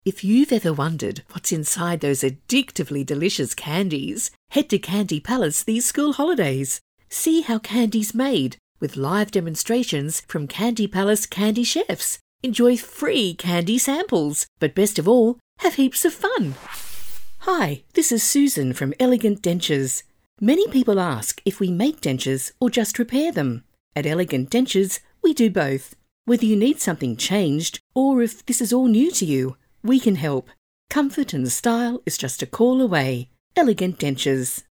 If you've ever wondered what's inside those addictively delicious candies, head to Candy Palace these school holidays. See how candy's made with live demonstrations from Candy Palace candy chefs. Enjoy free candy samples, but best of all, have heaps of fun. Hi, this is Susan from Elegant Dentures. Many people ask if we make dentures or just repair them. At Elegant Dentures, we do both. Whether you need something changed or if this is all new to you, we can help. Comfort and style is just a call away. Elegant Dentures.